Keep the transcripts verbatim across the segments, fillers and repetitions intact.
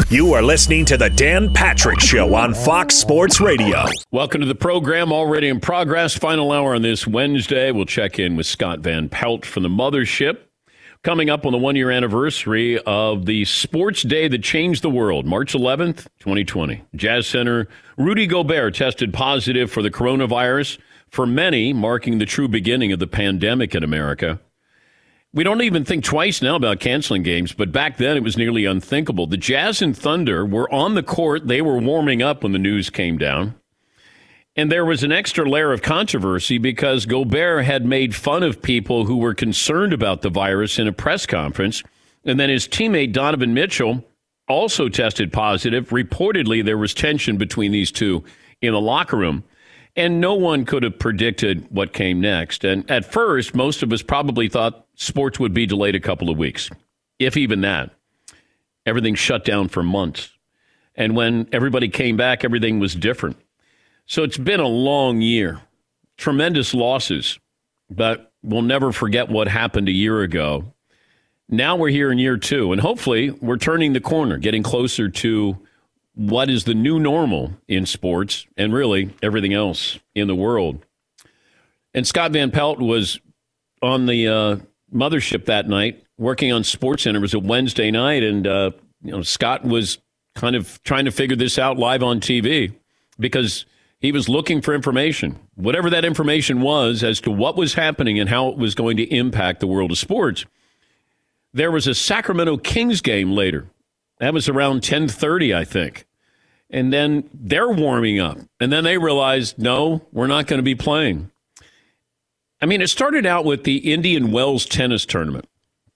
You are listening to the Dan Patrick Show on Fox Sports Radio. Welcome to the program, already in progress. Final hour on this Wednesday. We'll check in with Scott Van Pelt from the Mothership. Coming up on the one-year anniversary of the sports day that changed the world, March eleventh, twenty twenty. Jazz center Rudy Gobert tested positive for the coronavirus, for many marking the true beginning of the pandemic in America. We don't even think twice now about canceling games, but back then it was nearly unthinkable. The Jazz and Thunder were on the court. They were warming up when the news came down. And there was an extra layer of controversy because Gobert had made fun of people who were concerned about the virus in a press conference. And then his teammate Donovan Mitchell also tested positive. Reportedly, there was tension between these two in the locker room. And no one could have predicted what came next. And at first, most of us probably thought sports would be delayed a couple of weeks, if even that. Everything shut down for months. And when everybody came back, everything was different. So it's been a long year. Tremendous losses. But we'll never forget what happened a year ago. Now we're here in year two. And hopefully we're turning the corner, getting closer to what is the new normal in sports and really everything else in the world. And Scott Van Pelt was on the uh, Mothership that night working on SportsCenter. It was a Wednesday night, and uh, you know Scott was kind of trying to figure this out live on T V because he was looking for information, whatever that information was, as to what was happening and how it was going to impact the world of sports. There was a Sacramento Kings game later. That was around ten thirty, I think. And then they're warming up. And then they realized, no, we're not going to be playing. I mean, it started out with the Indian Wells tennis tournament.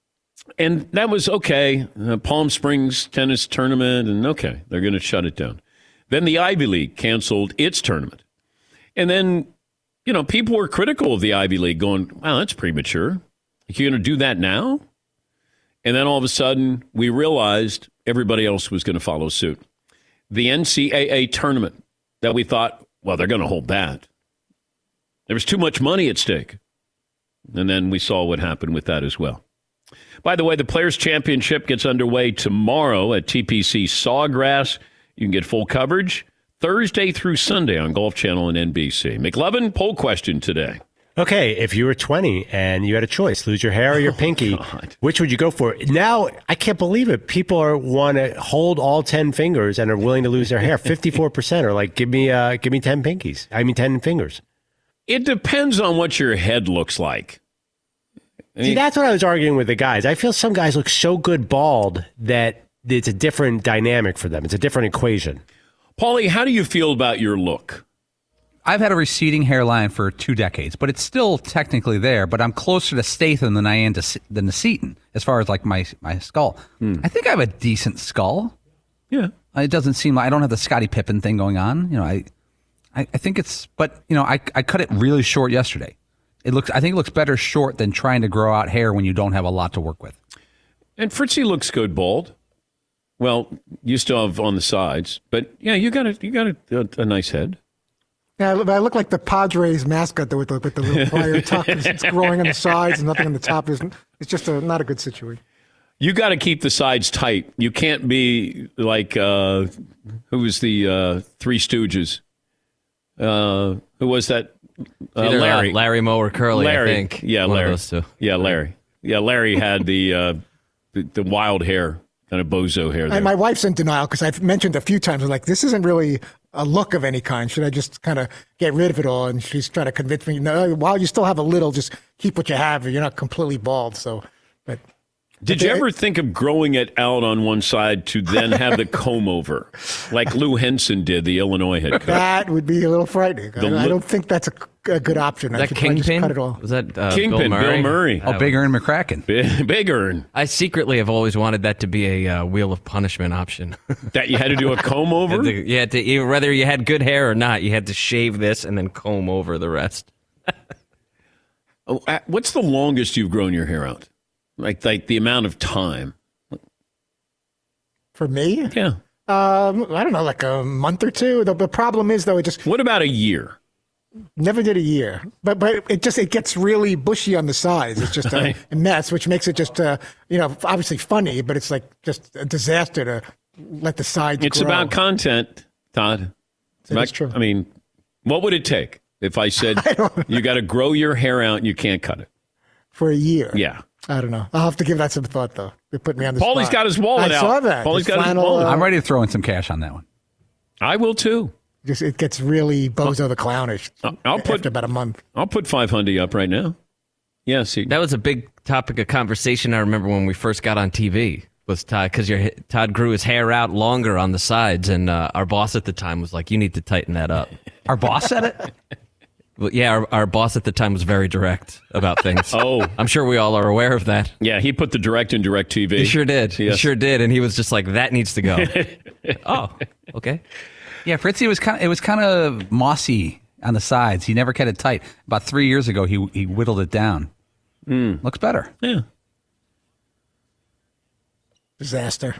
And that was okay. Uh, Palm Springs tennis tournament. And okay, they're going to shut it down. Then the Ivy League canceled its tournament. And then, you know, people were critical of the Ivy League going, wow, that's premature. You're going to do that now? And then all of a sudden, we realized everybody else was going to follow suit. The N C double A tournament that we thought, well, they're going to hold that. There was too much money at stake. And then we saw what happened with that as well. By the way, the Players' Championship gets underway tomorrow at T P C Sawgrass. You can get full coverage Thursday through Sunday on Golf Channel and N B C. McLovin, poll question today. Okay, if you were twenty and you had a choice, lose your hair or your oh, pinky, God. Which would you go for? Now, I can't believe it. People are want to hold all ten fingers and are willing to lose their hair. fifty-four percent are like, give me uh, give me ten pinkies. I mean, ten fingers. It depends on what your head looks like. I mean, See, that's what I was arguing with the guys. I feel some guys look so good bald that it's a different dynamic for them. It's a different equation. Paulie, how do you feel about your look? I've had a receding hairline for two decades, but it's still technically there. But I'm closer to Statham than I am to than to Seton as far as like my my skull. Hmm. I think I have a decent skull. Yeah, it doesn't seem like I don't have the Scottie Pippen thing going on. You know, I I, I think it's, but you know, I I cut it really short yesterday. It looks, I think it looks better short than trying to grow out hair when you don't have a lot to work with. And Fritzy looks good bald. Well, you still have on the sides, but yeah, you got a you got a, a, a nice head. Yeah, I look like the Padres mascot, though, with the, with the little wire tuck. It's growing on the sides and nothing on the top. It's just a, not a good situation. You got to keep the sides tight. You can't be like, uh, who was the uh, Three Stooges? Uh, who was that? Uh, Either, Larry. Uh, Larry Moe or Curly, Larry. I think. Yeah, One Larry. of those two. Yeah, Larry. Yeah, Larry had the, uh, the, the wild hair, kind of bozo hair there. And my wife's in denial because I've mentioned a few times, like, this isn't really a look of any kind. Should I just kind of get rid of it all? And she's trying to convince me, no, while you still have a little, just keep what you have. You're not completely bald. So, but Did you ever think of growing it out on one side to then have the comb over, like Lou Henson did, the Illinois head coach? That would be a little frightening. I, The I li- don't think that's a, a good option. I That should probably just Kingpin? cut it all. Was that uh, Kingpin, Bill Murray? Bill Murray. Oh, Big Earn McCracken. Big, Big Earn. I secretly have always wanted that to be a uh, Wheel of Punishment option. That you had to do a comb You over? had to, you had to, you- whether you had good hair or not, you had to shave this and then comb over the rest. Oh, uh, what's the longest you've grown your hair out? Like, like the amount of time? For me? Yeah. Um, I don't know, like a month or two. The, the problem is, though, it just What about a year? never did a year. But but it just it gets really bushy on the sides. It's just a, a mess, which makes it just uh, you know obviously funny, but it's like just a disaster to let the sides It's grow. about content, Todd. It's That about, is true. I mean, what would it take if I said you got to grow your hair out and you can't cut it? For a year. Yeah. I don't know. I'll have to give that some thought, though. They put me on the Paulie's spot. got his wallet I out. saw that. Paulie's The got his flannel, wallet. uh, I'm ready to throw in some cash on that one. I will too. Just it gets really Bozo the Clownish I'll put after about a month. I'll put five hundred up right now. Yeah, see. That was a big topic of conversation. I remember when we first got on T V was Todd because your Todd grew his hair out longer on the sides, and uh, our boss at the time was like, "You need to tighten that up." Our boss said it? Well, yeah, our, our boss at the time was very direct about things. Oh. I'm sure we all are aware of that. Yeah, he put the direct in direct T V. He sure did. He Yes. sure did, and he was just like, "That needs to go." Oh, okay. Yeah, Fritzy was kind of, it was kind of mossy on the sides. He never kept it tight. About three years ago, he he whittled it down. Mm. Looks better. Yeah. Disaster.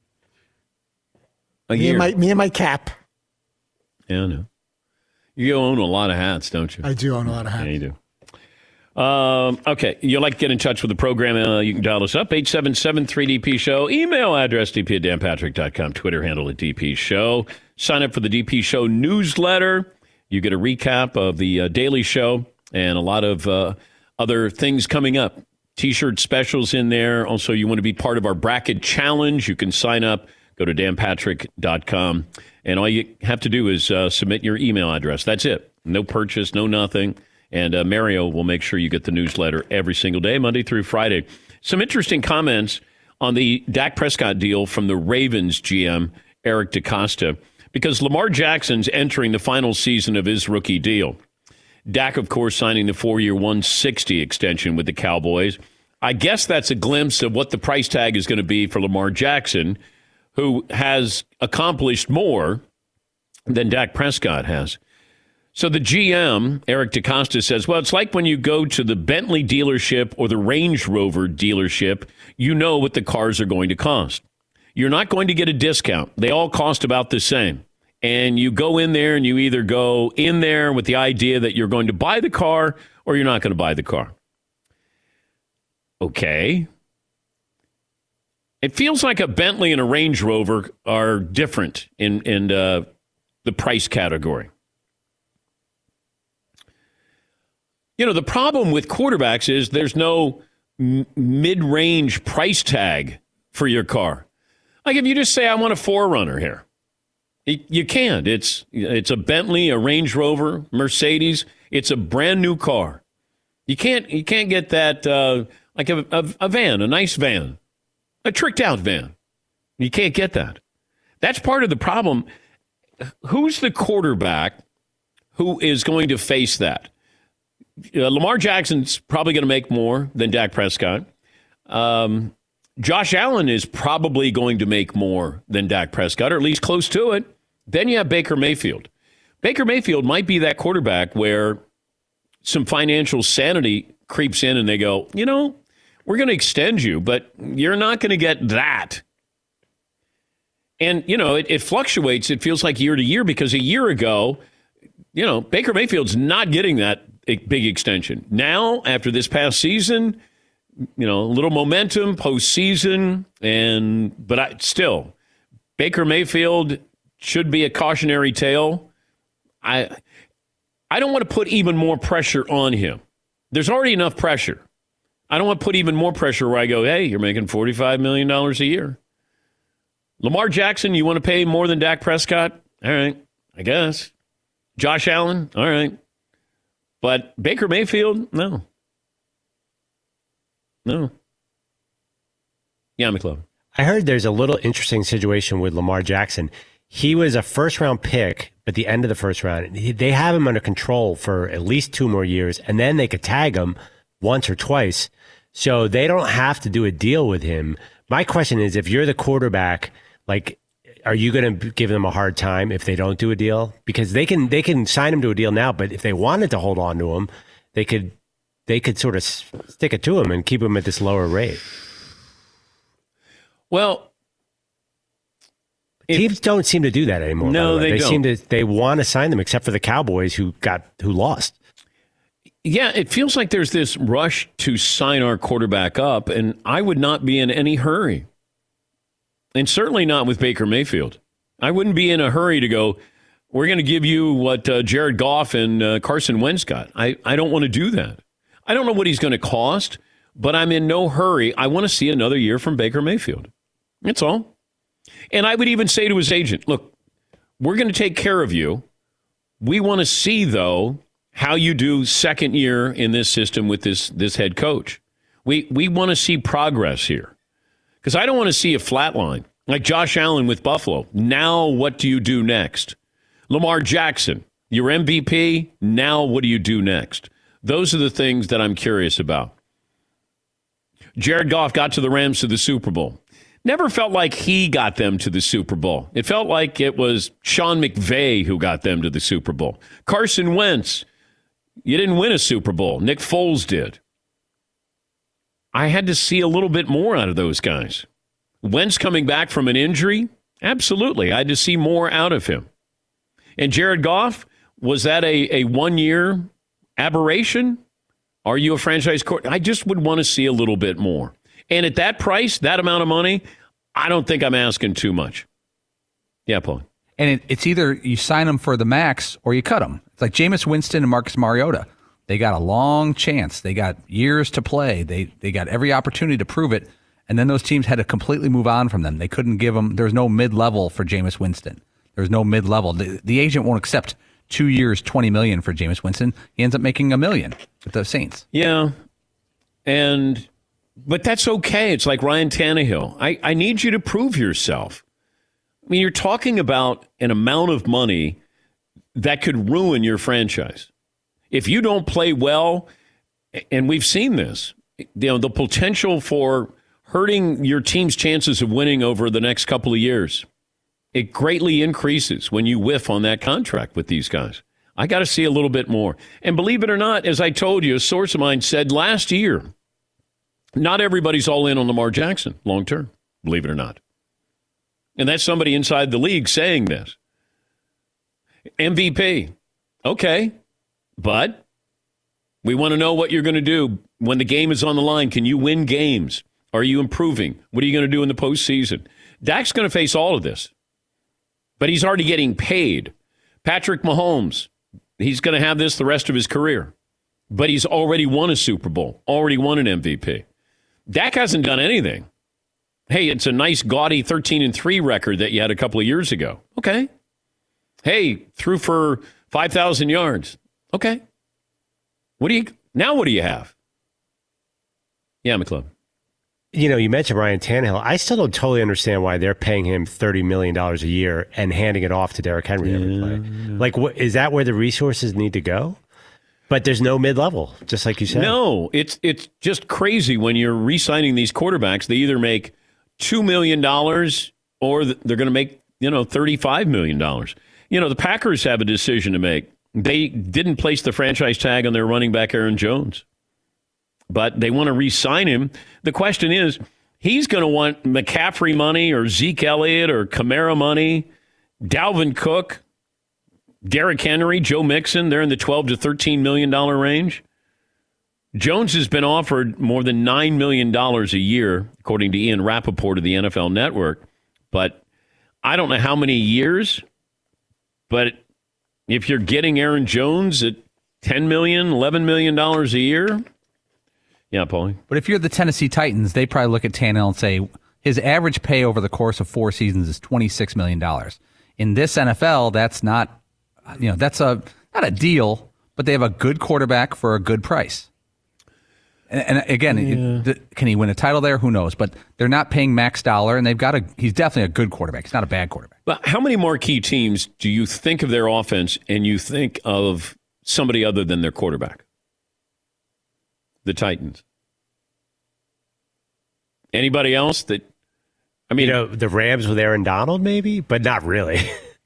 A Me year. and my me and my cap. Yeah, I know. You own a lot of hats, don't you? I do own a lot of hats. Yeah, you do. Um, okay, you'd like to get in touch with the program, uh, you can dial us up, eight seven seven three D P show, email address d p at dan patrick dot com, Twitter handle at D P show. Sign up for the D P show newsletter. You get a recap of the uh, daily show and a lot of uh, other things coming up. T-shirt specials in there. Also, you want to be part of our bracket challenge, you can sign up. Go to dan patrick dot com, and all you have to do is uh, submit your email address. That's it. No purchase, no nothing. And uh, Mario will make sure you get the newsletter every single day, Monday through Friday. Some interesting comments on the Dak Prescott deal from the Ravens G M, Eric DeCosta, because Lamar Jackson's entering the final season of his rookie deal. Dak, of course, signing the four-year one hundred sixty extension with the Cowboys. I guess that's a glimpse of what the price tag is going to be for Lamar Jackson, who has accomplished more than Dak Prescott has. So the G M, Eric DeCosta, says, well, it's like when you go to the Bentley dealership or the Range Rover dealership, you know what the cars are going to cost. You're not going to get a discount. They all cost about the same. And you go in there and you either go in there with the idea that you're going to buy the car or you're not going to buy the car. Okay. It feels like a Bentley and a Range Rover are different in, in uh, the price category. You know, the problem with quarterbacks is there's no m- mid-range price tag for your car. Like if you just say, I want a four runner here, you, you can't. It's, it's a Bentley, a Range Rover, Mercedes. It's a brand new car. You can't, you can't get that uh, like a, a, a van, a nice van. A tricked out van. You can't get that. That's part of the problem. Who's the quarterback who is going to face that? Uh, Lamar Jackson's probably going to make more than Dak Prescott. Um, Josh Allen is probably going to make more than Dak Prescott, or at least close to it. Then you have Baker Mayfield. Baker Mayfield might be that quarterback where some financial sanity creeps in and they go, you know, we're going to extend you, but you're not going to get that. And, you know, it, it fluctuates. It feels like year to year because a year ago, you know, Baker Mayfield's not getting that big extension. Now, after this past season, you know, a little momentum postseason, and but I, still, Baker Mayfield should be a cautionary tale. I, I don't want to put even more pressure on him. There's already enough pressure. I don't want to put even more pressure where I go, hey, you're making forty-five million dollars a year. Lamar Jackson, you want to pay more than Dak Prescott? All right, I guess. Josh Allen? All right. But Baker Mayfield? No. No. Yeah, McLovin. I heard there's a little interesting situation with Lamar Jackson. He was a first-round pick at the end of the first round. He, they have him under control for at least two more years, and then they could tag him once or twice. So they don't have to do a deal with him. My question is, if you're the quarterback, like, are you going to give them a hard time if they don't do a deal? Because they can they can sign him to a deal now, but if they wanted to hold on to him, they could they could sort of stick it to him and keep him at this lower rate. Well, if, teams don't seem to do that anymore. No, the they, they don't. seem to they want to sign them, except for the Cowboys who got who lost. Yeah, it feels like there's this rush to sign our quarterback up, and I would not be in any hurry. And certainly not with Baker Mayfield. I wouldn't be in a hurry to go, we're going to give you what uh, Jared Goff and uh, Carson Wentz got. I, I don't want to do that. I don't know what he's going to cost, but I'm in no hurry. I want to see another year from Baker Mayfield. That's all. And I would even say to his agent, look, we're going to take care of you. We want to see, though, how you do second year in this system with this, this head coach. We, we want to see progress here. Because I don't want to see a flat line. Like Josh Allen with Buffalo. Now what do you do next? Lamar Jackson, your M V P. Now what do you do next? Those are the things that I'm curious about. Jared Goff got to the Rams to the Super Bowl. Never felt like he got them to the Super Bowl. It felt like it was Sean McVay who got them to the Super Bowl. Carson Wentz, you didn't win a Super Bowl. Nick Foles did. I had to see a little bit more out of those guys. Wentz coming back from an injury? Absolutely. I had to see more out of him. And Jared Goff, was that a, a one-year aberration? Are you a franchise court? I just would want to see a little bit more. And at that price, that amount of money, I don't think I'm asking too much. Yeah, Paul. And it, it's either you sign them for the max or you cut them. It's like Jameis Winston and Marcus Mariota. They got a long chance. They got years to play. They they got every opportunity to prove it. And then those teams had to completely move on from them. They couldn't give them. There was no mid-level for Jameis Winston. There was no mid-level. The, the agent won't accept two years, twenty million dollars for Jameis Winston. He ends up making a million with the Saints. Yeah. And, but that's okay. It's like Ryan Tannehill. I, I need you to prove yourself. I mean, you're talking about an amount of money that could ruin your franchise. If you don't play well, and we've seen this, you know, the potential for hurting your team's chances of winning over the next couple of years, it greatly increases when you whiff on that contract with these guys. I got to see a little bit more. And believe it or not, as I told you, a source of mine said last year, not everybody's all in on Lamar Jackson long term, believe it or not. And that's somebody inside the league saying this. M V P. Okay. But we want to know what you're going to do when the game is on the line. Can you win games? Are you improving? What are you going to do in the postseason? Dak's going to face all of this. But he's already getting paid. Patrick Mahomes, he's going to have this the rest of his career. But he's already won a Super Bowl, already won an M V P. Dak hasn't done anything. Hey, it's a nice gaudy thirteen and three record that you had a couple of years ago. Okay. Hey, threw for five thousand yards. Okay. What do you now? What do you have? Yeah, McClellan. You know, you mentioned Ryan Tannehill. I still don't totally understand why they're paying him thirty million dollars a year and handing it off to Derrick Henry yeah, every play. Yeah. Like, what, is that where the resources need to go? But there's no mid-level, just like you said. No, it's it's just crazy when you're re-signing these quarterbacks. They either make two million dollars or they're going to make, you know, thirty-five million dollars. You know, the Packers have a decision to make. They didn't place the franchise tag on their running back, Aaron Jones. But they want to re-sign him. The question is, he's going to want McCaffrey money or Zeke Elliott or Kamara money, Dalvin Cook, Derrick Henry, Joe Mixon. They're in the twelve to thirteen million dollars range. Jones has been offered more than nine million dollars a year, according to Ian Rappaport of the N F L Network. But I don't know how many years, but if you're getting Aaron Jones at ten million dollars, eleven million dollars a year, yeah, Paulie. But if you're the Tennessee Titans, they probably look at Tannehill and say his average pay over the course of four seasons is twenty-six million dollars. In this N F L, that's not, you know, that's a not a deal, but they have a good quarterback for a good price. And, and again, yeah. it, can he win a title there? Who knows? But they're not paying max dollar, and they've got a. He's definitely a good quarterback. He's not a bad quarterback. But how many marquee teams do you think of their offense, and you think of somebody other than their quarterback? The Titans. Anybody else that? I mean, you know, the Rams with Aaron Donald, maybe, but not really.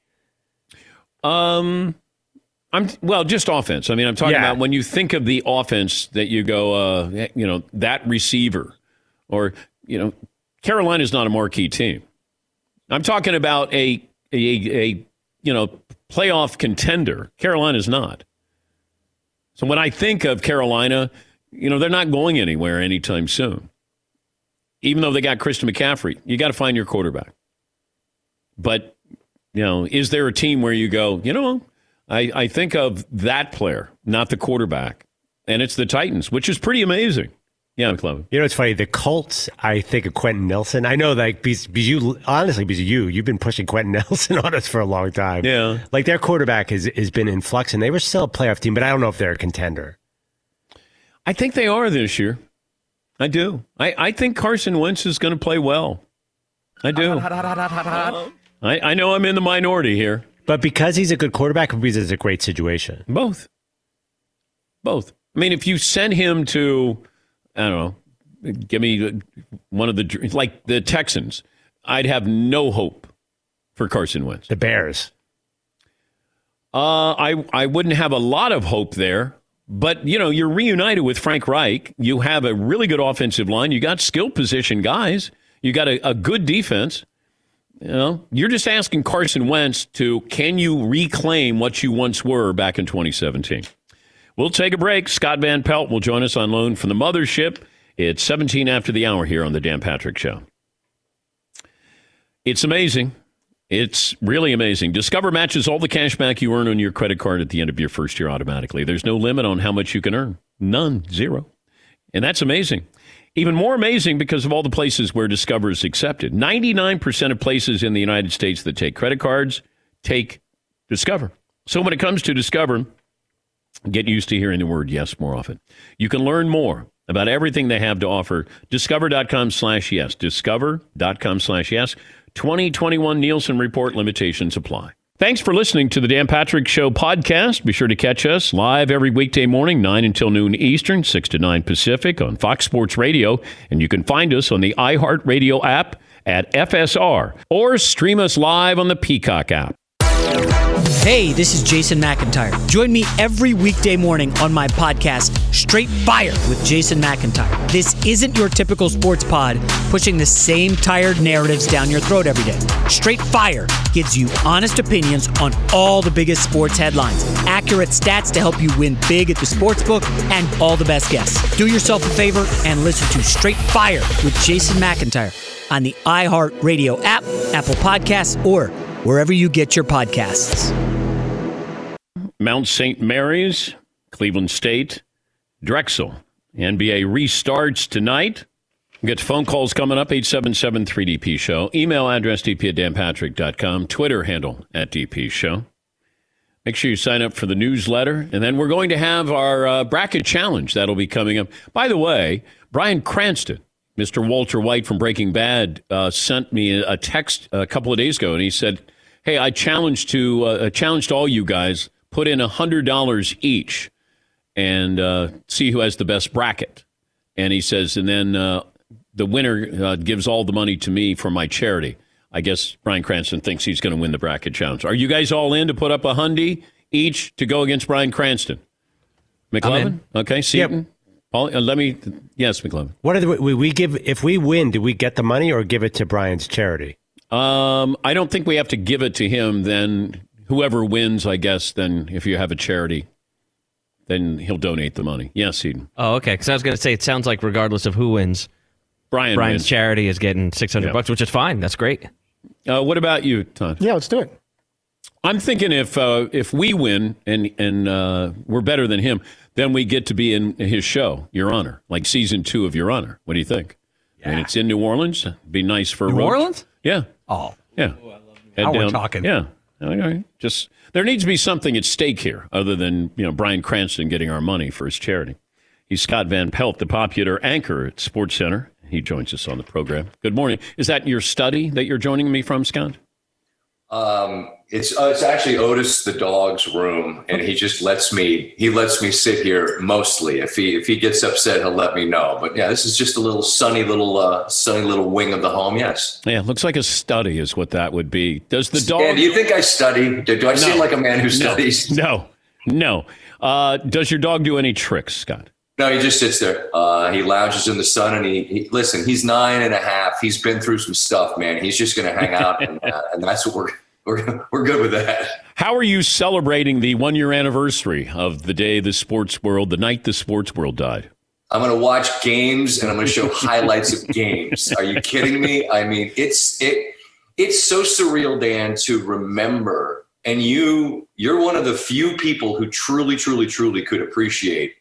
um. I'm well, just offense. I mean, I'm talking yeah. about when you think of the offense that you go, uh, you know, that receiver, or you know, Carolina's not a marquee team. I'm talking about a a, a you know playoff contender. Carolina's not. So when I think of Carolina, you know, they're not going anywhere anytime soon. Even though they got Christian McCaffrey, you got to find your quarterback. But, you know, is there a team where you go, you know, I, I think of that player, not the quarterback, and it's the Titans, which is pretty amazing. Yeah, McLovin. You know, it's funny. The Colts, I think of Quentin Nelson. I know, like, because, because you, honestly, because of you, you've been pushing Quentin Nelson on us for a long time. Yeah. Like, their quarterback has, has been in flux, and they were still a playoff team, but I don't know if they're a contender. I think they are this year. I do. I, I think Carson Wentz is going to play well. I do. Hot, hot, hot, hot, hot, hot. I, I know I'm in the minority here. But because he's a good quarterback, or because it's a great situation? Both. Both. I mean, if you send him to, I don't know, give me one of the, like the Texans, I'd have no hope for Carson Wentz. The Bears. Uh, I, I wouldn't have a lot of hope there. But, you know, you're reunited with Frank Reich. You have a really good offensive line. You got skill position guys. You got a, a good defense. You know, you're just asking Carson Wentz to, can you reclaim what you once were back in twenty seventeen? We'll take a break. Scott Van Pelt will join us on loan from the mothership. It's seventeen after the hour here on the Dan Patrick Show. It's amazing. It's really amazing. Discover matches all the cash back you earn on your credit card at the end of your first year automatically. There's no limit on how much you can earn. None. Zero. And that's amazing. Even more amazing because of all the places where Discover is accepted. ninety-nine percent of places in the United States that take credit cards take Discover. So when it comes to Discover, get used to hearing the word yes more often. You can learn more about everything they have to offer. Discover.com slash yes. Discover.com slash yes. twenty twenty-one Nielsen Report limitations apply. Thanks for listening to the Dan Patrick Show podcast. Be sure to catch us live every weekday morning, nine until noon Eastern, six to nine Pacific on Fox Sports Radio. And you can find us on the iHeartRadio app at F S R or stream us live on the Peacock app. Hey, this is Jason McIntyre. Join me every weekday morning on my podcast, Straight Fire with Jason McIntyre. This isn't your typical sports pod pushing the same tired narratives down your throat every day. Straight Fire gives you honest opinions on all the biggest sports headlines, accurate stats to help you win big at the sportsbook, and all the best guests. Do yourself a favor and listen to Straight Fire with Jason McIntyre on the iHeartRadio app, Apple Podcasts, or wherever you get your podcasts. Mount Saint Mary's, Cleveland State, Drexel. N B A restarts tonight. We'll get phone calls coming up, eight seven seven three D P show. Email address d p at dan patrick dot com. Twitter handle at D P show. Make sure you sign up for the newsletter. And then we're going to have our uh, bracket challenge. That'll be coming up. By the way, Bryan Cranston, Mister Walter White from Breaking Bad, uh, sent me a text a couple of days ago, and he said, hey, I challenged to uh, challenged all you guys, put in one hundred dollars each and uh, see who has the best bracket. And he says, and then uh, the winner uh, gives all the money to me for my charity. I guess Bryan Cranston thinks he's going to win the bracket challenge. Are you guys all in to put up a hundy each to go against Bryan Cranston? McLovin? Okay, Seton? Yep. Paul, uh, let me, yes, McLovin. What are the, we, we give, if we win, do we get the money or give it to Brian's charity? Um, I don't think we have to give it to him. Then whoever wins, I guess, then if you have a charity, then he'll donate the money. Yes, Eden. Oh, okay. Because I was going to say, it sounds like regardless of who wins, Brian Brian's wins. charity is getting six hundred Yeah. bucks, which is fine. That's great. Uh, what about you, Todd? Yeah, let's do it. I'm thinking if uh, if we win and and uh, we're better than him, then we get to be in his show, Your Honor, like season two of Your Honor. What do you think? Yeah. I mean, it's in New Orleans. It'd be nice for New Roach. Orleans? Yeah. Oh. Yeah. Head Now we're down. talking. Yeah. Okay. Just there needs to be something at stake here, other than you know Bryan Cranston getting our money for his charity. He's Scott Van Pelt, the popular anchor at Sports Center. He joins us on the program. Good morning. Is that your study that you're joining me from, Scott? Um, it's uh, it's actually Otis the dog's room, and he just lets me he lets me sit here mostly. If he if he gets upset, he'll let me know. But yeah, this is just a little sunny little uh, sunny little wing of the home. Yes. Yeah, looks like a study is what that would be. Does the dog? Yeah, do you think I study? Do, do I no. seem like a man who studies? No, no. Uh, does your dog do any tricks, Scott? No, he just sits there. Uh, he lounges in the sun, and he, he listen. He's nine and a half. He's been through some stuff, man. He's just going to hang out, and, uh, and that's what we're we're we're good with that. How are you celebrating the one year anniversary of the day the sports world, the night the sports world died? I'm going to watch games, and I'm going to show highlights of games. Are you kidding me? I mean, it's it. it's so surreal, Dan, to remember. And you, you're one of the few people who truly, truly, truly could appreciate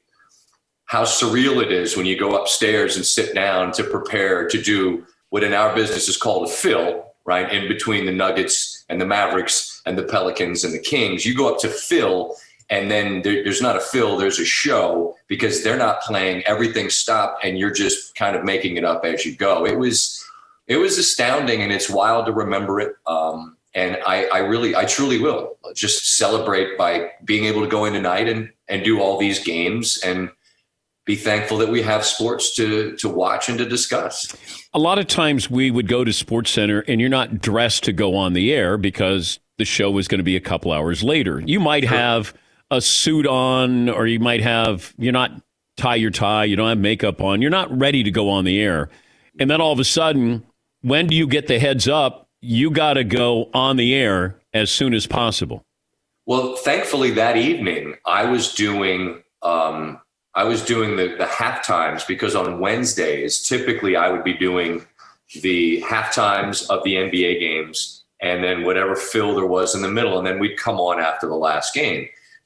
how surreal it is when you go upstairs and sit down to prepare to do what in our business is called a fill, right? In between the Nuggets and the Mavericks and the Pelicans and the Kings, you go up to fill, and then there, there's not a fill, there's a show, because they're not playing, everything's stopped, and you're just kind of making it up as you go. It was, it was astounding, and it's wild to remember it. Um, and I, I really, I truly will just celebrate by being able to go in tonight and, and do all these games and be thankful that we have sports to to watch and to discuss. A lot of times we would go to SportsCenter and you're not dressed to go on the air because the show is going to be a couple hours later. You might sure. have a suit on, or you might have, you're not tie your tie, you don't have makeup on, you're not ready to go on the air. And then all of a sudden, when do you get the heads up? You got to go on the air as soon as possible. Well, thankfully that evening I was doing um, I was doing the, the half times, because on Wednesdays, typically I would be doing the half times of the N B A games and then whatever fill there was in the middle. And then we'd come on after the last game.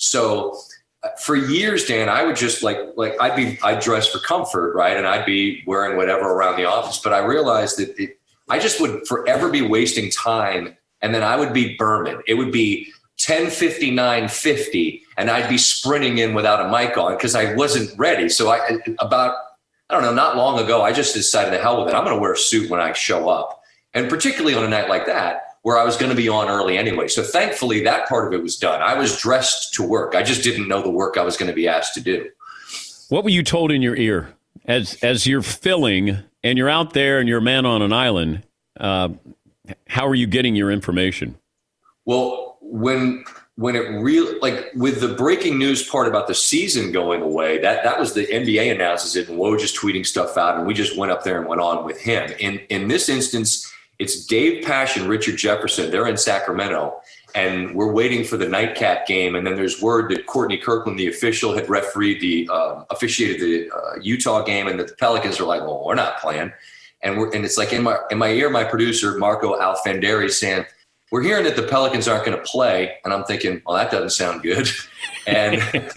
So for years, Dan, I would just like, like I'd be, I'd dress for comfort, right? And I'd be wearing whatever around the office. But I realized that it, I just would forever be wasting time. And then I would be Berman. It would be ten fifty-nine fifty, and I'd be sprinting in without a mic on because I wasn't ready. So I about, I don't know, not long ago, I just decided, to hell with it. I'm going to wear a suit when I show up. And particularly on a night like that, where I was going to be on early anyway. So thankfully that part of it was done. I was dressed to work. I just didn't know the work I was going to be asked to do. What were you told in your ear as as you're filling and you're out there and you're a man on an island? Uh, how are you getting your information? Well, when when it really, like with the breaking news part about the season going away, that that was the N B A announces it and Woj just tweeting stuff out, and we just went up there and went on with him. In in this instance, it's Dave Pasch and Richard Jefferson. They're in Sacramento, and we're waiting for the nightcap game. And then there's word that Courtney Kirkland, the official, had refereed the uh, officiated the uh, Utah game, and that the Pelicans are like, well, we're not playing. And we're and it's like in my in my ear, my producer Marco Alfanderi saying, we're hearing that the Pelicans aren't going to play. And I'm thinking, well, that doesn't sound good. And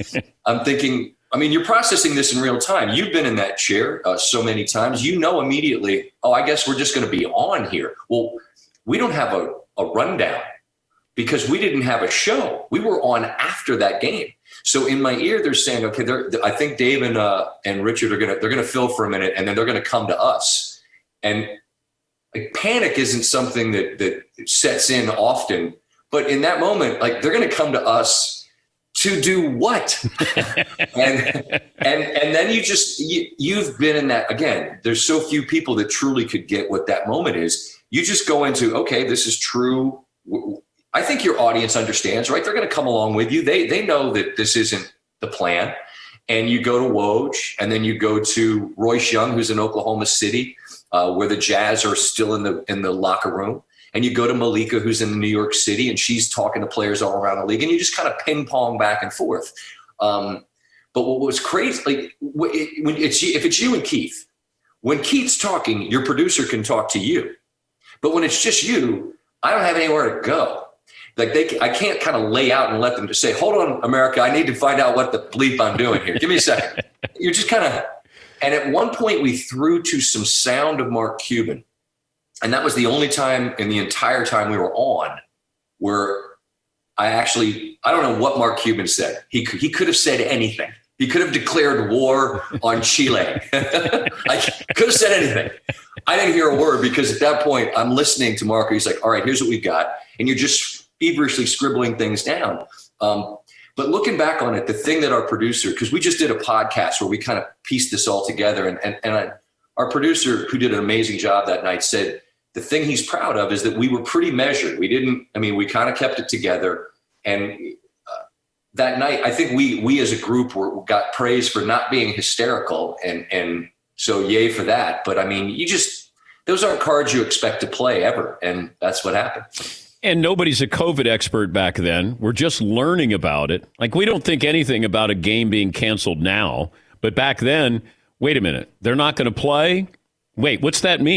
I'm thinking, I mean, you're processing this in real time. You've been in that chair uh, so many times. You know immediately, oh, I guess we're just going to be on here. Well, we don't have a, a rundown because we didn't have a show. We were on after that game. So in my ear, they're saying, okay, they're, I think Dave and, uh, and Richard are going to, they're going to fill for a minute, and then they're going to come to us. And like, panic isn't something that, that sets in often, but in that moment, like they're going to come to us to do what? and, and, and then you just, you, you've been in that, again, there's so few people that truly could get what that moment is. You just go into, okay, this is true. I think your audience understands, right? They're going to come along with you. They, they know that this isn't the plan. And you go to Woj, and then you go to Royce Young, who's in Oklahoma City, Uh, where the Jazz are still in the in the locker room, and you go to Malika, who's in New York City, and she's talking to players all around the league, and you just kind of ping pong back and forth. Um, but what was crazy, like when it's if it's you and Keith, when Keith's talking, your producer can talk to you, but when it's just you, I don't have anywhere to go. Like they, I can't kind of lay out and let them just say, "Hold on, America, I need to find out what the bleep I'm doing here. Give me a second." You're just kind of. And at one point we threw to some sound of Mark Cuban. And that was the only time in the entire time we were on where I actually, I don't know what Mark Cuban said. He could, he could have said anything. He could have declared war on Chile. I could have said anything. I didn't hear a word because at that point I'm listening to Mark. He's like, all right, here's what we've got. And you're just feverishly scribbling things down. Um, But looking back on it, the thing that our producer, because we just did a podcast where we kind of pieced this all together, and, and, and I, our producer, who did an amazing job that night, said the thing he's proud of is that we were pretty measured. We didn't, I mean, we kind of kept it together. And uh, that night, I think we we as a group were, got praise for not being hysterical, and and so yay for that. But I mean, you just, those aren't cards you expect to play ever, and that's what happened. And nobody's a COVID expert back then. We're just learning about it. Like, we don't think anything about a game being canceled now. But back then, wait a minute, they're not going to play? Wait, what's that mean?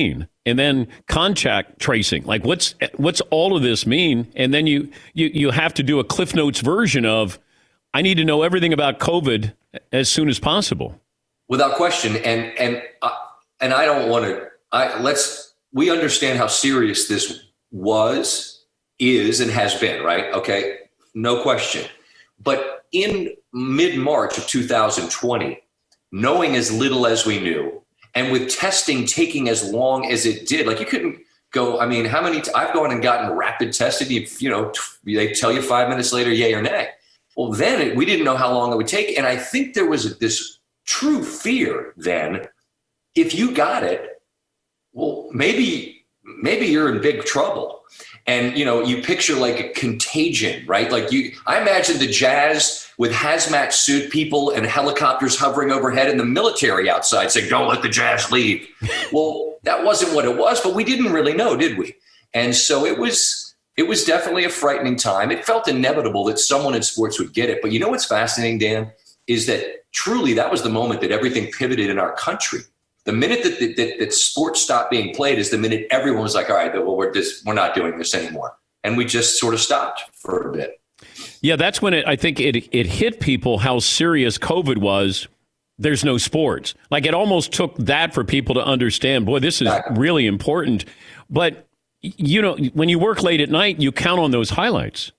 and then contact tracing. Like, what's what's all of this mean? And then you you you have to do a Cliff Notes version of, I need to know everything about COVID as soon as possible. Without question. And and uh, and I don't want to. I let's we understand how serious this was, is, and has been. Right? Okay, no question. But in mid-March of two thousand twenty, knowing as little as we knew, and with testing taking as long as it did, like you couldn't go, I mean, how many, t- I've gone and gotten rapid tested, you, you know, t- they tell you five minutes later, yay or nay. Well, then it, we didn't know how long it would take. And I think there was this true fear then, if you got it, well, maybe, maybe you're in big trouble. And, you know, you picture like a contagion, right? Like you, I imagine the Jazz with hazmat suit people and helicopters hovering overhead and the military outside saying, don't let the Jazz leave. Well, that wasn't what it was, but we didn't really know, did we? And so it was, it was definitely a frightening time. It felt inevitable that someone in sports would get it. But you know what's fascinating, Dan, is that truly that was the moment that everything pivoted in our country. The minute that, that, that sports stopped being played is the minute everyone was like, all right, well, we're, this, we're not doing this anymore. And we just sort of stopped for a bit. Yeah, that's when it, I think it it hit people how serious COVID was. There's no sports. Like, it almost took that for people to understand, boy, this is really important. But, you know, when you work late at night, you count on those highlights.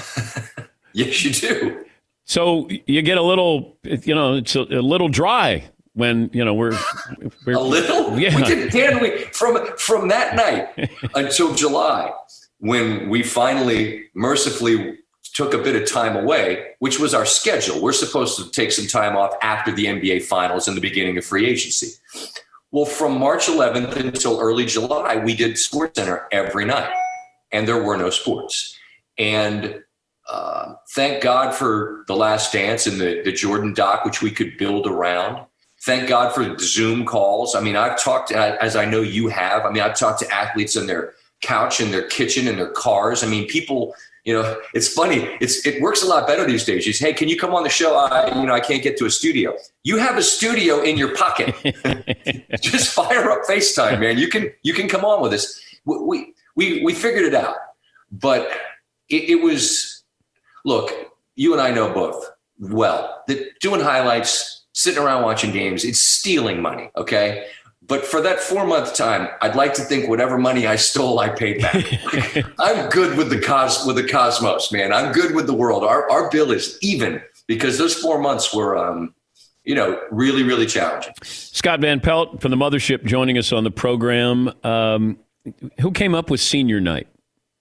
Yes, you do. So you get a little, you know, it's a, a little dry. When, you know, we're, we're a little, yeah. We did, Dan, we, from from that night until July, when we finally mercifully took a bit of time away, which was our schedule. We're supposed to take some time off after the N B A Finals and the beginning of free agency. Well, from March eleventh until early July, we did SportsCenter every night, and there were no sports. And uh, thank God for The Last Dance and the the Jordan doc, which we could build around. Thank God for Zoom calls. I mean, I've talked, as I know you have, I mean, I've talked to athletes on their couch, in their kitchen, in their cars. I mean, people, you know, it's funny. It's It works a lot better these days. You say, hey, can you come on the show? I, you know, I can't get to a studio. You have a studio in your pocket. Just fire up FaceTime, man. You can you can come on with us. We we we figured it out. But it, it was, look, you and I know both well that doing highlights, sitting around watching games, it's stealing money, okay? But for that four-month time, I'd like to think whatever money I stole, I paid back. I'm good with the cos with the cosmos, man. I'm good with the world. Our our bill is even because those four months were, um, you know, really, really challenging. Scott Van Pelt from the Mothership joining us on the program. Um, who came up with Senior Night?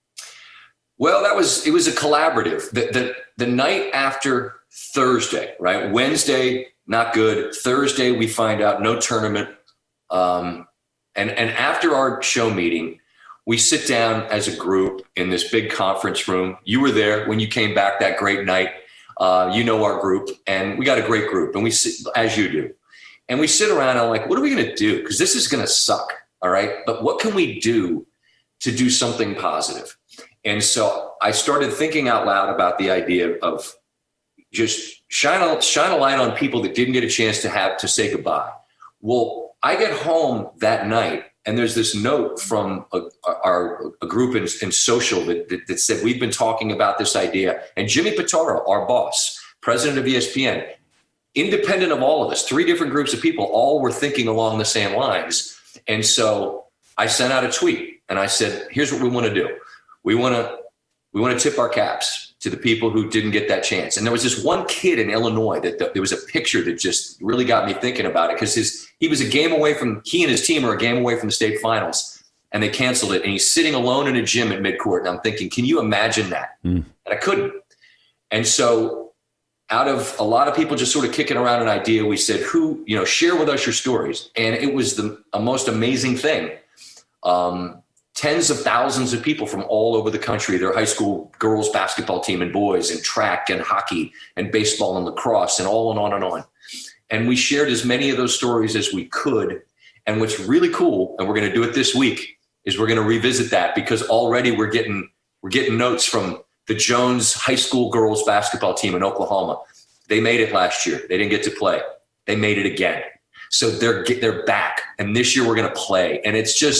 Well, that was it was a collaborative. The the, the night after Thursday, right? Wednesday, not good. Thursday, we find out no tournament. Um, and, and after our show meeting, we sit down as a group in this big conference room. You were there when you came back that great night. Uh, you know our group, and we got a great group, and we sit, as you do. And we sit around and I'm like, what are we going to do? Because this is going to suck, all right? But what can we do to do something positive? And so I started thinking out loud about the idea of just shine a, shine a light on people that didn't get a chance to have to say goodbye. Well, I get home that night and there's this note from a, our a group in, in social that, that, that said, we've been talking about this idea. And Jimmy Pitaro, our boss, president of E S P N, independent of all of us, three different groups of people, all were thinking along the same lines. And so I sent out a tweet and I said, here's what we want to do. We want to we want to tip our caps to the people who didn't get that chance. And there was this one kid in Illinois that the, there was a picture that just really got me thinking about it because his he was a game away from he and his team are a game away from the state finals and they canceled it. And he's sitting alone in a gym at midcourt. And I'm thinking, can you imagine that? Mm. And I couldn't. And so out of a lot of people just sort of kicking around an idea, we said, who, you know, share with us your stories. And it was the a most amazing thing. Um, Tens of thousands of people from all over the country, their high school girls basketball team and boys and track and hockey and baseball and lacrosse and all and on and on. And we shared as many of those stories as we could. And what's really cool, and we're going to do it this week, is we're going to revisit that because already we're getting we're getting notes from the Jones high school girls basketball team in Oklahoma. They made it last year. They didn't get to play. They made it again. So they're they're back. And this year we're going to play. And it's just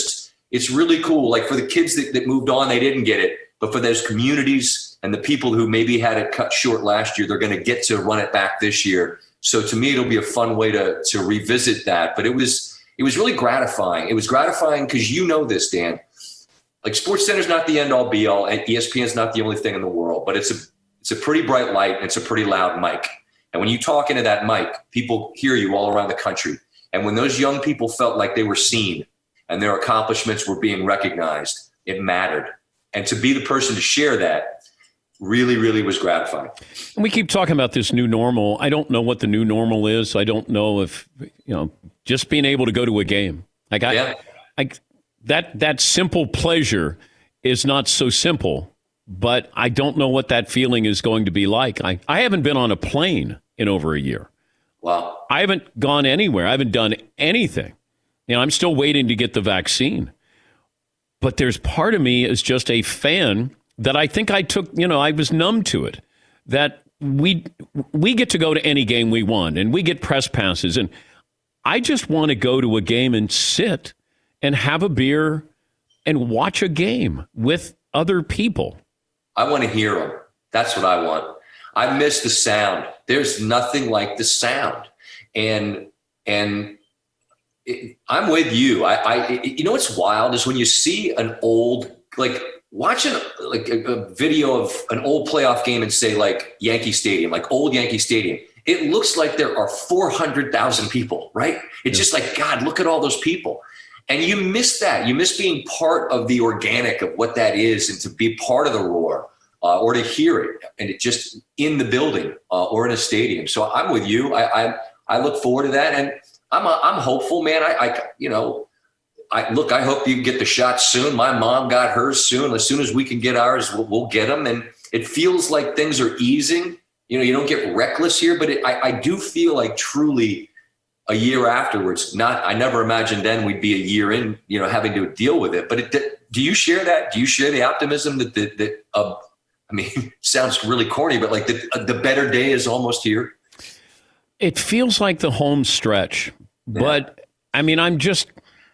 it's really cool. Like for the kids that, that moved on, they didn't get it. But for those communities and the people who maybe had it cut short last year, they're going to get to run it back this year. So to me, it'll be a fun way to to revisit that. But it was it was really gratifying. It was gratifying because you know this, Dan. Like SportsCenter's not the end all be all, and E S P N's not the only thing in the world. But it's a it's a pretty bright light and it's a pretty loud mic. And when you talk into that mic, people hear you all around the country. And when those young people felt like they were seen and their accomplishments were being recognized, it mattered. And to be the person to share that really, really was gratifying. And we keep talking about this new normal. I don't know what the new normal is. I don't know if, you know, just being able to go to a game. Like I, Yeah. I that that simple pleasure is not so simple, but I don't know what that feeling is going to be like. I, I haven't been on a plane in over a year. Wow. I haven't gone anywhere. I haven't done anything. You know, I'm still waiting to get the vaccine. But there's part of me as just a fan that I think I took, you know, I was numb to it, that we we get to go to any game we want and we get press passes. And I just want to go to a game and sit and have a beer and watch a game with other people. I want to hear them. That's what I want. I miss the sound. There's nothing like the sound. And, and it, I'm with you. I, I, it, you know, what's wild is when you see an old, like watching like a, a video of an old playoff game and say like Yankee Stadium, like old Yankee Stadium, it looks like there are four hundred thousand people, right? It's yeah. just like, God, look at all those people. And you miss that. You miss being part of the organic of what that is and to be part of the roar uh, or to hear it and it just in the building uh, or in a stadium. So I'm with you. I I, I look forward to that. And I'm a, I'm hopeful, man. I, I you know, I look, I hope you get the shot soon. My mom got hers soon. As soon as we can get ours, we'll, we'll get them. And it feels like things are easing. You know, you don't get reckless here, but it, I, I do feel like truly a year afterwards, not, I never imagined then we'd be a year in, you know, having to deal with it. But it, do you share that? Do you share the optimism that, that, that uh, I mean, sounds really corny, but like the, uh, the better day is almost here? It feels like the home stretch, yeah. but I mean, I'm just,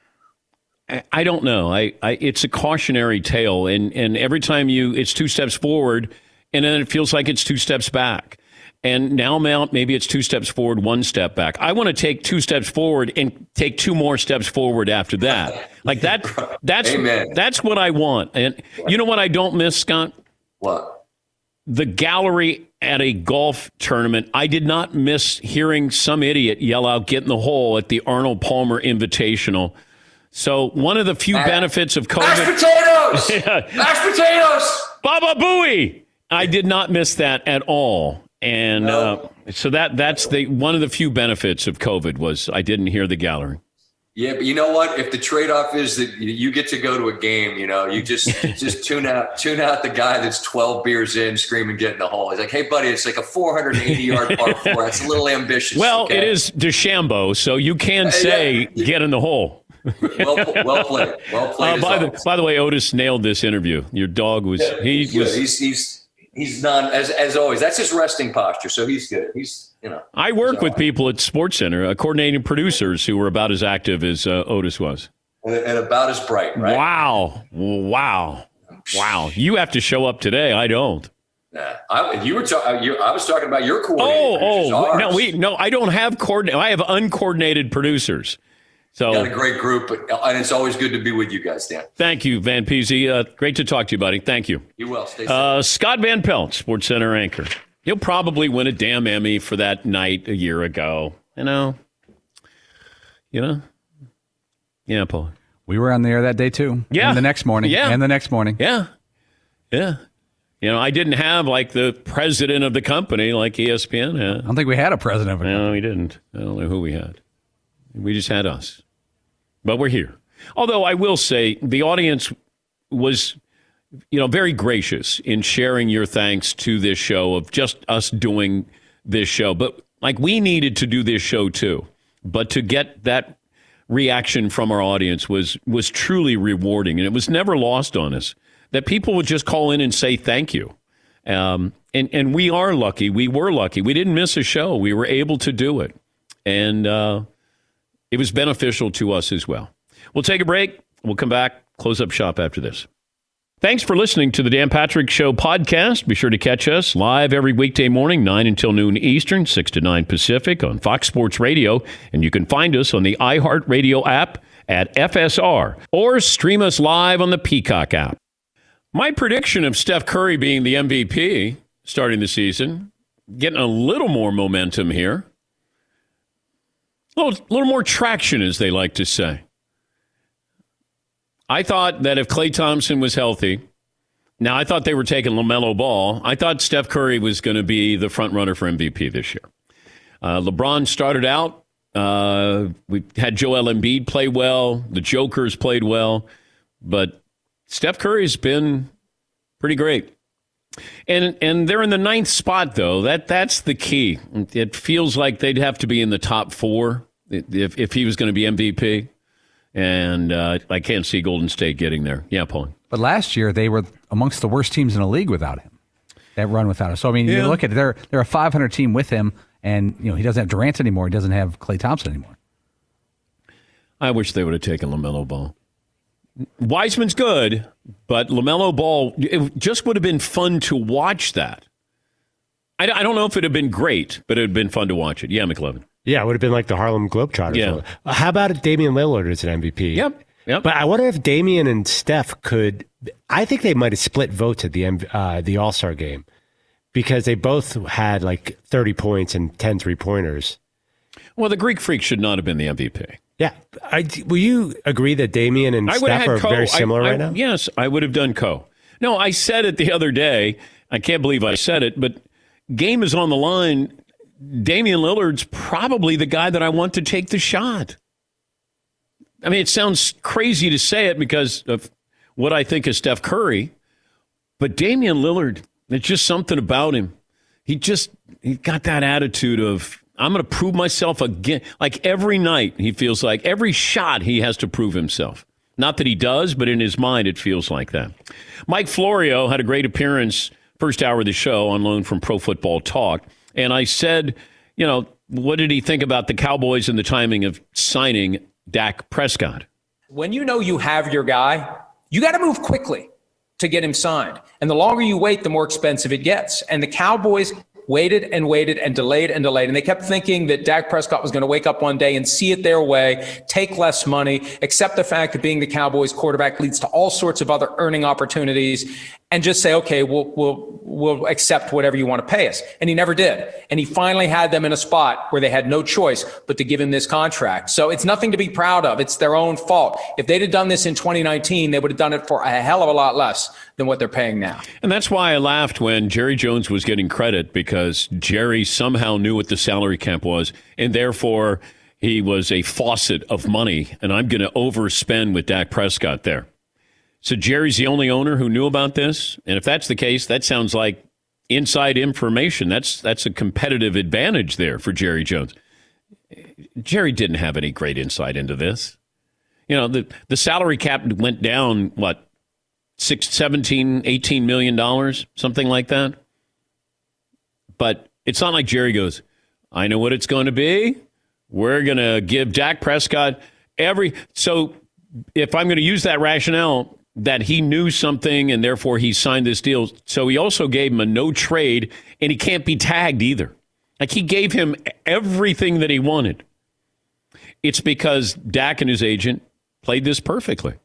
I, I don't know. I, I, it's a cautionary tale. And, and every time you, it's two steps forward and then it feels like it's two steps back. And now, Mount, maybe it's two steps forward, one step back. I want to take two steps forward and take two more steps forward after that. Like that, that's Amen. That's what I want. And you know what I don't miss, Scott? What? The gallery at a golf tournament. I did not miss hearing some idiot yell out, "Get in the hole" at the Arnold Palmer Invitational. So one of the few Mash, benefits of COVID. Mashed potatoes! yeah. Mashed potatoes! Baba Booey! I did not miss that at all. And uh, so that that's the one of the few benefits of COVID was I didn't hear the gallery. Yeah, but you know what? If the trade-off is that you get to go to a game, you know, you just just tune out tune out the guy that's twelve beers in, screaming, "Get in the hole." He's like, "Hey, buddy, it's like a four hundred eighty yard par four. That's a little ambitious." Well, okay? it is DeChambeau, so you can say, yeah. "Get in the hole." well, well played. Well played. Uh, by the by the way, Otis nailed this interview. Your dog was yeah, he he's was he's. he's He's not, as as always, that's his resting posture, so he's good. He's, you know. I work with right. people at SportsCenter, uh, coordinating producers who were about as active as uh, Otis was. And, and about as bright, right? Wow. Wow. Wow. You have to show up today. I don't. Nah, I, you were ta- you, I was talking about your coordinating Oh, oh, no, we, no, I don't have coordinate. I have uncoordinated producers. So got a great group, and it's always good to be with you guys, Dan. Thank you, Van Peasy. Uh, great to talk to you, buddy. Thank you. You will. Stay safe. Uh, Scott Van Pelt, SportsCenter anchor. He'll probably win a damn Emmy for that night a year ago. You know? You know? Yeah, Paul. We were on the air that day, too. Yeah. And the next morning. Yeah. And the next morning. Yeah. Yeah. You know, I didn't have, like, the president of the company like E S P N had. I don't think we had a president of a company. No, we didn't. I don't know who we had. We just had us. But we're here. Although I will say the audience was, you know, very gracious in sharing your thanks to this show of just us doing this show. But like we needed to do this show too. But to get that reaction from our audience was was truly rewarding. And it was never lost on us that people would just call in and say thank you. Um, and, and we are lucky. We were lucky. We didn't miss a show. We were able to do it. And, uh, it was beneficial to us as well. We'll take a break. We'll come back. Close up shop after this. Thanks for listening to the Dan Patrick Show podcast. Be sure to catch us live every weekday morning, nine until noon Eastern, six to nine Pacific on Fox Sports Radio. And you can find us on the iHeartRadio app at F S R or stream us live on the Peacock app. My prediction of Steph Curry being the M V P starting the season, getting a little more momentum here. A little, little more traction, as they like to say. I thought that if Klay Thompson was healthy, now I thought they were taking LaMelo Ball. I thought Steph Curry was going to be the front runner for M V P this year. Uh, LeBron started out. Uh, we had Joel Embiid play well. The Jokers played well. But Steph Curry's been pretty great. And and they're in the ninth spot, though. That That's the key. It feels like they'd have to be in the top four if, if he was going to be M V P. And uh, I can't see Golden State getting there. Yeah, Paul. But last year, they were amongst the worst teams in the league without him. That run without him. So, I mean, yeah. you look at it, they're, they're a five hundred team with him, and you know he doesn't have Durant anymore. He doesn't have Klay Thompson anymore. I wish they would have taken LaMelo Ball. Wiseman's good, but LaMelo Ball, it just would have been fun to watch that. I, I don't know if it would have been great, but it would have been fun to watch it. Yeah, McLevin. Yeah, it would have been like the Harlem Globetrotters. Yeah. How about Damian Lillard as an M V P? Yep. Yep. But I wonder if Damian and Steph could. I think they might have split votes at the uh, the All Star game because they both had like thirty points and ten three pointers. Well, the Greek Freak should not have been the M V P. Yeah. I, will you agree that Damian and I Steph are Co. very similar I, I, right now? Yes, I would have done Co. No, I said it the other day. I can't believe I said it, but game is on the line. Damian Lillard's probably the guy that I want to take the shot. I mean, it sounds crazy to say it because of what I think of Steph Curry, but Damian Lillard, there's just something about him. He just he got that attitude of, I'm going to prove myself again. Like every night, he feels like every shot he has to prove himself. Not that he does, but in his mind, it feels like that. Mike Florio had a great appearance first hour of the show on loan from Pro Football Talk. And I said, you know, what did he think about the Cowboys and the timing of signing Dak Prescott? When you know you have your guy, you got to move quickly to get him signed. And the longer you wait, the more expensive it gets. And the Cowboys waited and waited and delayed and delayed. And they kept thinking that Dak Prescott was going to wake up one day and see it their way, take less money, accept the fact that being the Cowboys quarterback leads to all sorts of other earning opportunities, and just say, okay, we'll, we'll, we'll accept whatever you want to pay us. And he never did. And he finally had them in a spot where they had no choice but to give him this contract. So it's nothing to be proud of. It's their own fault. If they'd have done this in twenty nineteen, they would have done it for a hell of a lot less than what they're paying now. And that's why I laughed when Jerry Jones was getting credit, because Jerry somehow knew what the salary cap was, and therefore he was a faucet of money, and I'm going to overspend with Dak Prescott there. So Jerry's the only owner who knew about this, and if that's the case, that sounds like inside information. That's that's a competitive advantage there for Jerry Jones. Jerry didn't have any great insight into this. You know, the, the salary cap went down, what, six, seventeen, eighteen million dollars, something like that. But it's not like Jerry goes, I know what it's going to be. We're going to give Dak Prescott every... So if I'm going to use that rationale that he knew something and therefore he signed this deal, so he also gave him a no trade, and he can't be tagged either. Like, he gave him everything that he wanted. It's because Dak and his agent played this perfectly.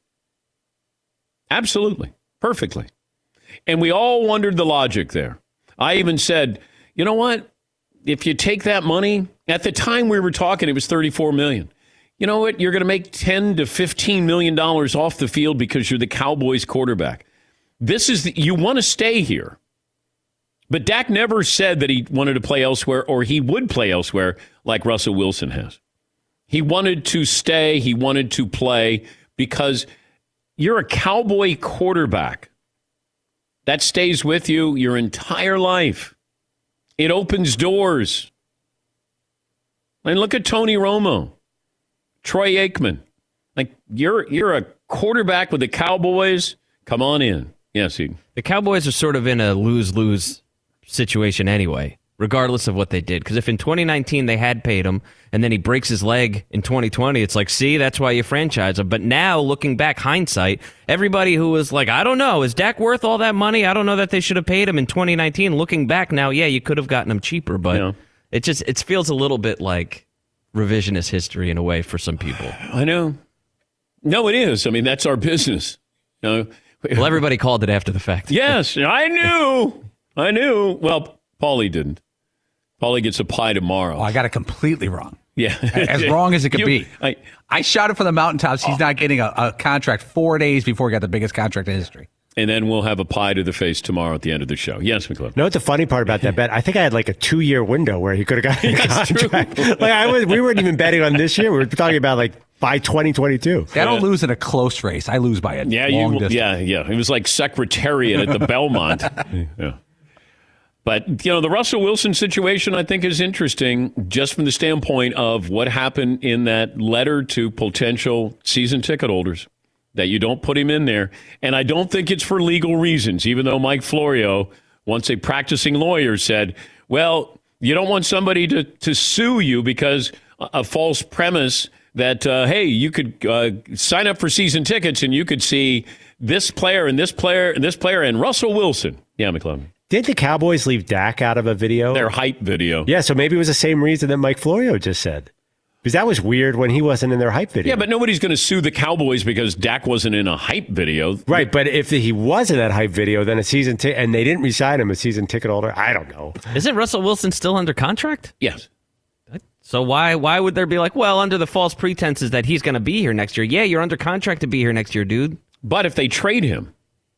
Absolutely. Perfectly. And we all wondered the logic there. I even said, you know what? If you take that money, at the time we were talking, it was thirty-four million dollars. You know what? You're going to make ten to fifteen million dollars off the field because you're the Cowboys quarterback. This is the, you want to stay here. But Dak never said that he wanted to play elsewhere or he would play elsewhere like Russell Wilson has. He wanted to stay. He wanted to play because you're a Cowboy quarterback. That stays with you your entire life. It opens doors. And look at Tony Romo, Troy Aikman. Like, you're you're a quarterback with the Cowboys. Come on in. Yes, he. The Cowboys are sort of in a lose-lose situation anyway. regardless of what they did. Because if in twenty nineteen they had paid him and then he breaks his leg in twenty twenty, it's like, see, that's why you franchise him. But now, looking back, hindsight, everybody who was like, I don't know, is Dak worth all that money? I don't know that they should have paid him in twenty nineteen. Looking back now, yeah, you could have gotten him cheaper. But Yeah. it just it feels a little bit like revisionist history in a way for some people. I know. No, it is. I mean, that's our business. You know? Well, everybody called it after the fact. Yes, I knew. I knew. Well, Paulie didn't. Paulie gets a pie tomorrow. Oh, I got it completely wrong. Yeah. As wrong as it could You- be. I, I shouted from the mountaintops. He's not getting a, a contract four days before he got the biggest contract in history. and then we'll have a pie to the face tomorrow at the end of the show. Yes, McClellan. You know what the funny part about that bet? I think I had like a two-year window where he could have gotten a That's contract. true. Like I was, we weren't even betting on this year. We were talking about like by twenty twenty-two. See, I don't lose in a close race. I lose by a Yeah, long you, distance. yeah, yeah. It was like Secretariat at the Belmont. Yeah. But, you know, the Russell Wilson situation, I think, is interesting just from the standpoint of what happened in that letter to potential season ticket holders, that you don't put him in there. And I don't think it's for legal reasons, even though Mike Florio, once a practicing lawyer, said, well, you don't want somebody to, to sue you because a false premise that, uh, hey, you could uh, sign up for season tickets and you could see this player and this player and this player and Russell Wilson. Yeah, McClellan. Did the Cowboys leave Dak out of a video? Their hype video. Yeah, so maybe it was the same reason that Mike Florio just said. Because that was weird when he wasn't in their hype video. Yeah, but nobody's going to sue the Cowboys because Dak wasn't in a hype video. Right, but if he was in that hype video, then a season ticket, and they didn't resign him a season ticket holder, I don't know. Isn't Russell Wilson still under contract? Yes. So why why would there be like, well, under the false pretenses that he's going to be here next year? Yeah, you're under contract to be here next year, dude. But if they trade him.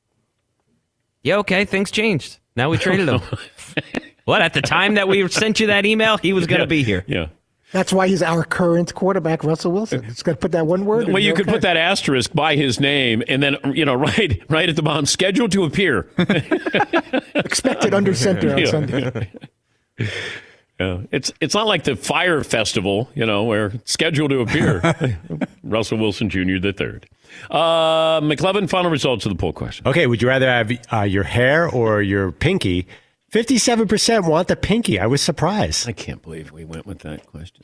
Yeah, okay, things changed. Now we traded him. What, at the time that we sent you that email, he was going to Yeah, be here. Yeah. That's why he's our current quarterback, Russell Wilson. It's got to put that one word in. Well, you You're could okay. put that asterisk by his name and then, you know, right right at the bottom, scheduled to appear. Expected under center on Yeah. Sunday. Yeah. It's it's not like the Fire Festival, you know, where scheduled to appear. Russell Wilson Junior the third. Uh, McLevin, final results of the poll question. Okay, would you rather have uh, your hair or your pinky? fifty-seven percent want the pinky. I was surprised. I can't believe we went with that question.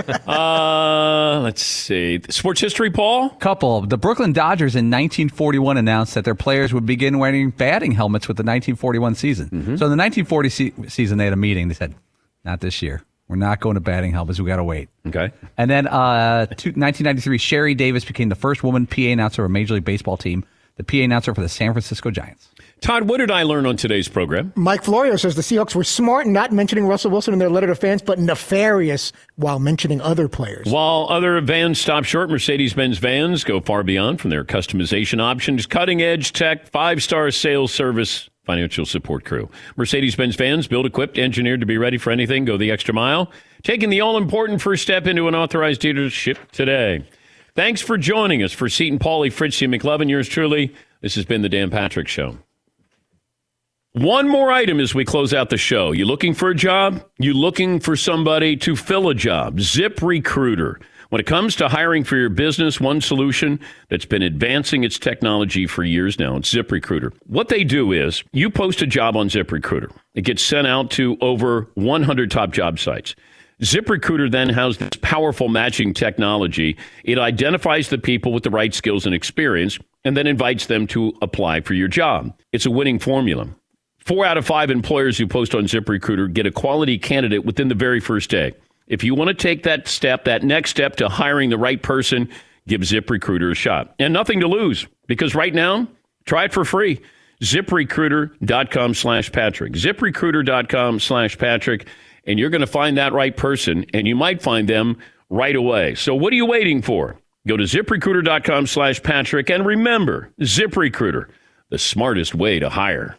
uh, let's see. Sports history, Paul? Couple. The Brooklyn Dodgers in nineteen forty-one announced that their players would begin wearing batting helmets with the nineteen forty-one season. Mm-hmm. So in the nineteen forty se- season, they had a meeting. They said, not this year. We're not going to batting helmets. We got to wait. Okay. And then uh, to, nineteen ninety-three, Sherry Davis became the first woman P A announcer of a Major League Baseball team, the P A announcer for the San Francisco Giants. Todd, what did I learn on today's program? Mike Florio says the Seahawks were smart in not mentioning Russell Wilson in their letter to fans, but nefarious while mentioning other players. While other vans stop short, Mercedes-Benz vans go far beyond from their customization options, cutting-edge tech, five-star sales service, financial support crew. Mercedes-Benz vans, built, equipped, engineered to be ready for anything, go the extra mile, taking the all-important first step into an authorized dealership today. Thanks for joining us. For Seton, Paulie, Fritzy, and McLevin, yours truly, this has been the Dan Patrick Show. One more item as we close out the show. You looking for a job? You looking for somebody to fill a job? ZipRecruiter. When it comes to hiring for your business, one solution that's been advancing its technology for years now, it's ZipRecruiter. What they do is you post a job on ZipRecruiter. It gets sent out to over one hundred top job sites. ZipRecruiter then has this powerful matching technology. It identifies the people with the right skills and experience and then invites them to apply for your job. It's a winning formula. Four out of five employers who post on ZipRecruiter get a quality candidate within the very first day. If you want to take that step, that next step to hiring the right person, give ZipRecruiter a shot. And nothing to lose, because right now, try it for free. ZipRecruiter.com slash Patrick. ZipRecruiter.com slash Patrick. And you're going to find that right person, and you might find them right away. So what are you waiting for? Go to ZipRecruiter.com slash Patrick. And remember, ZipRecruiter, the smartest way to hire.